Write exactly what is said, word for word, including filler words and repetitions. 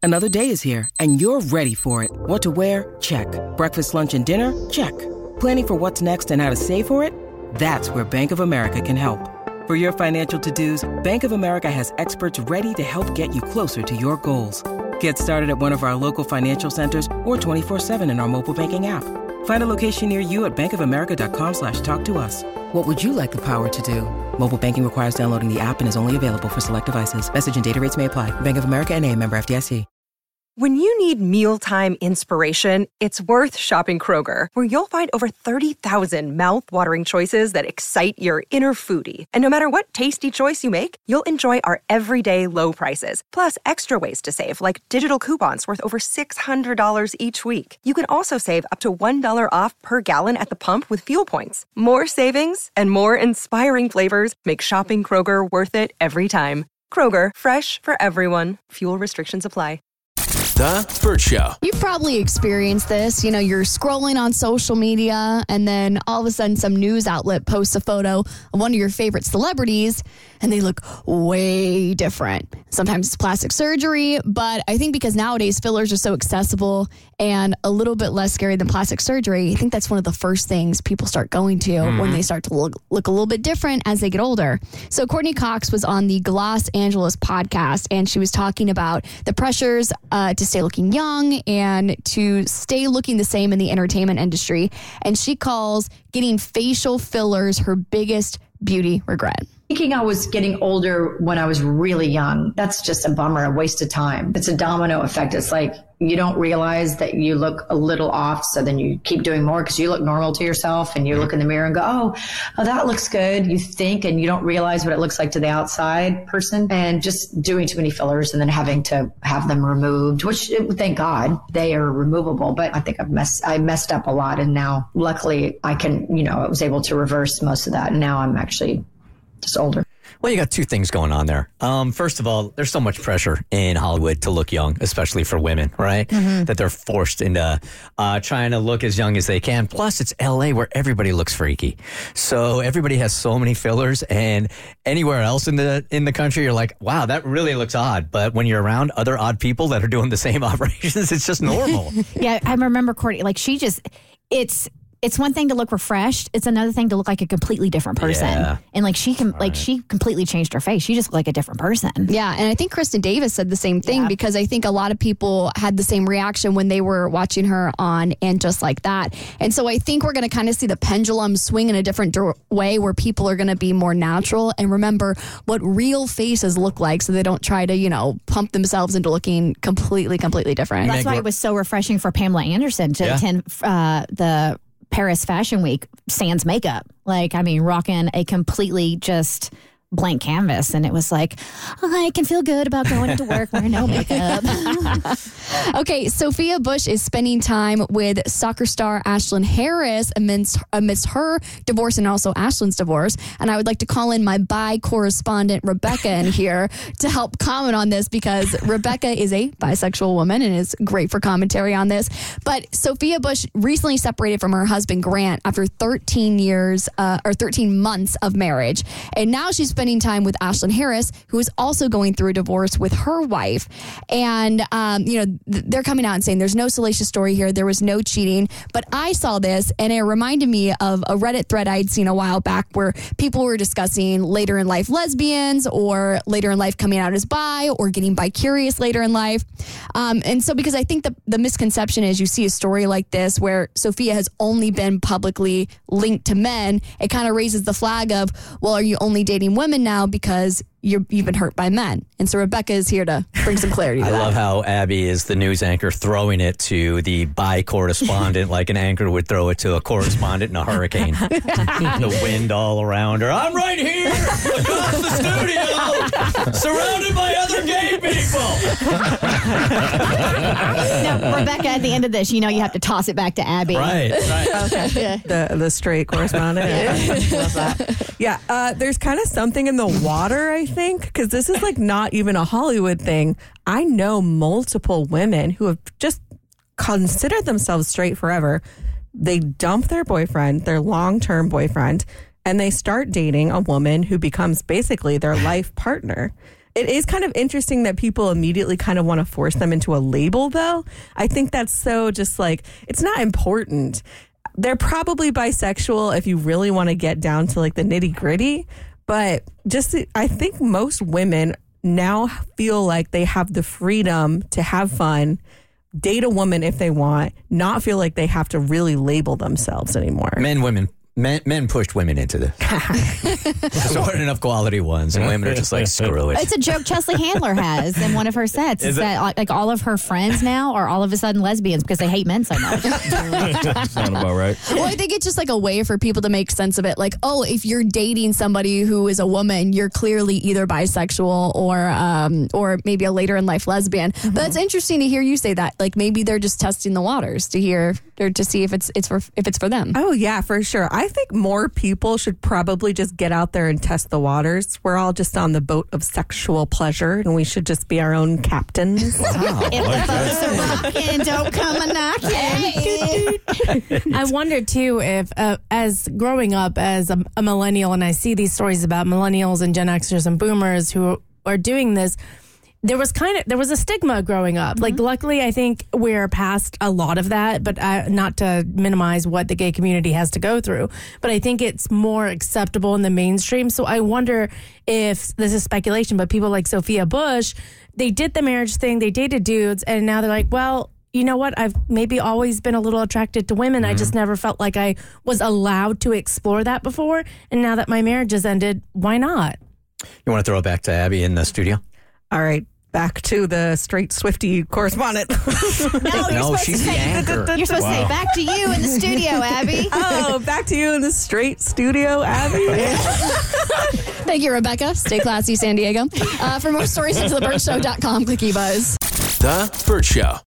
Another day is here, and you're ready for it. What to wear? Check. Breakfast, lunch, and dinner? Check. Planning for what's next and how to save for it? That's where Bank of America can help. For your financial to-dos, Bank of America has experts ready to help get you closer to your goals. Get started at one of our local financial centers or twenty-four seven in our mobile banking app. Find a location near you at bankofamerica.com slash talk to us. What would you like the power to do? Mobile banking requires downloading the app and is only available for select devices. Message and data rates may apply. Bank of America N A, member F D I C. When you need mealtime inspiration, it's worth shopping Kroger, where you'll find over thirty thousand mouth-watering choices that excite your inner foodie. And no matter what tasty choice you make, you'll enjoy our everyday low prices, plus extra ways to save, like digital coupons worth over six hundred dollars each week. You can also save up to one dollar off per gallon at the pump with fuel points. More savings and more inspiring flavors make shopping Kroger worth it every time. Kroger, fresh for everyone. Fuel restrictions apply. The Bert Show. You've probably experienced this. You know, you're scrolling on social media and then all of a sudden some news outlet posts a photo of one of your favorite celebrities and they look way different. Sometimes it's plastic surgery, but I think because nowadays fillers are so accessible and a little bit less scary than plastic surgery, I think that's one of the first things people start going to mm-hmm. when they start to look, look a little bit different as they get older. So Courtney Cox was on the Gloss Angeles podcast and she was talking about the pressures uh, to stay looking young and to stay looking the same in the entertainment industry. And she calls getting facial fillers her biggest beauty regret. Thinking I was getting older when I was really young, that's just a bummer, a waste of time. It's a domino effect. It's like you don't realize that you look a little off, so then you keep doing more because you look normal to yourself and you look in the mirror and go, oh, oh, that looks good. You think and you don't realize what it looks like to the outside person, and just doing too many fillers and then having to have them removed, which thank God they are removable. But I think I've messed, I messed up a lot. And now luckily I can, you know, I was able to reverse most of that. And now I'm actually just older. Well, you got two things going on there. Um, first of all, there's so much pressure in Hollywood to look young, especially for women, right? Mm-hmm. That they're forced into uh, trying to look as young as they can. Plus, it's L A where everybody looks freaky. So everybody has so many fillers, and anywhere else in the in the country, you're like, wow, that really looks odd. But when you're around other odd people that are doing the same operations, it's just normal. Yeah, I remember Courtney, like she just, it's... It's one thing to look refreshed. It's another thing to look like a completely different person. Yeah. And like she can, right. like she completely changed her face. She just looked like a different person. Yeah, and I think Kristen Davis said the same thing yeah. because I think a lot of people had the same reaction when they were watching her on And Just Like That. And so I think we're going to kind of see the pendulum swing in a different way where people are going to be more natural and remember what real faces look like, so they don't try to, you know, pump themselves into looking completely, completely different. That's why it was so refreshing for Pamela Anderson to yeah. attend uh, the Paris Fashion Week sans makeup. Like, I mean, rocking a completely just blank canvas. And it was like, oh, I can feel good about going into work wearing no makeup. Okay, Sophia Bush is spending time with soccer star Ashlyn Harris amidst, amidst her divorce and also Ashlyn's divorce. And I would like to call in my bi correspondent, Rebecca, in here to help comment on this, because Rebecca is a bisexual woman and is great for commentary on this. But Sophia Bush recently separated from her husband, Grant, after thirteen years uh, or thirteen months of marriage. And now she's spending time with Ashlyn Harris, who is also going through a divorce with her wife. And, um, you know, th- they're coming out and saying there's no salacious story here. There was no cheating. But I saw this and it reminded me of a Reddit thread I'd seen a while back where people were discussing later in life lesbians or later in life coming out as bi or getting bi-curious later in life. Um, and so because I think the, the misconception is you see a story like this where Sophia has only been publicly linked to men, it kind of raises the flag of, well, are you only dating women now because you're, you've been hurt by men? And so Rebecca is here to bring some clarity to I that. love how Abby is the news anchor throwing it to the bi correspondent like an anchor would throw it to a correspondent in a hurricane. The wind all around her. I'm right here across the studio, surrounded by other gay people. Now, Rebecca, at the end of this, you know you have to toss it back to Abby. Right, right. Okay. Yeah. The, the straight correspondent. Yeah. Love that. Yeah, uh, there's kind of something in the water, I think, because this is like not even a Hollywood thing. I know multiple women who have just considered themselves straight forever. They dump their boyfriend, their long-term boyfriend, and they start dating a woman who becomes basically their life partner. It is kind of interesting that people immediately kind of want to force them into a label, though. I think that's so just like, it's not important. They're probably bisexual if you really want to get down to like the nitty gritty. But just, I think most women now feel like they have the freedom to have fun, date a woman if they want, not feel like they have to really label themselves anymore. Men, women. Men, men pushed women into this. There weren't enough quality ones, and women are just like, screw it. It's a joke Chesley Handler has in one of her sets. Is, is that like, like all of her friends now are all of a sudden lesbians because they hate men so much? Sound about right. Well, I think it's just like a way for people to make sense of it. Like, oh, if you're dating somebody who is a woman, you're clearly either bisexual or um, or maybe a later in life lesbian. Mm-hmm. But it's interesting to hear you say that. Like maybe they're just testing the waters to hear or to see if it's it's for if it's for them. Oh yeah, for sure. I think more people should probably just get out there and test the waters. We're all just on the boat of sexual pleasure, and we should just be our own captains. Wow. If the boats are rocking, don't come a knocking. I wonder too if, uh, as growing up as a, a millennial, and I see these stories about millennials and Gen Xers and Boomers who are doing this. There was kind of there was a stigma growing up. Mm-hmm. Like, luckily, I think we're past a lot of that. But uh, not to minimize what the gay community has to go through. But I think it's more acceptable in the mainstream. So I wonder if this is speculation. But people like Sophia Bush, they did the marriage thing. They dated dudes, and now they're like, well, you know what? I've maybe always been a little attracted to women. Mm-hmm. I just never felt like I was allowed to explore that before. And now that my marriage has ended, why not? You want to throw it back to Abby in the studio? All right. Back to the straight Swiftie correspondent. No, you're No, supposed she's to the say, anchor. You're supposed Wow. to say back to you in the studio, Abby. Oh, back to you in the straight studio, Abby. Thank you, Rebecca. Stay classy, San Diego. Uh, for more stories, head to the burt show dot com. Click eBuzz. The Burt Show.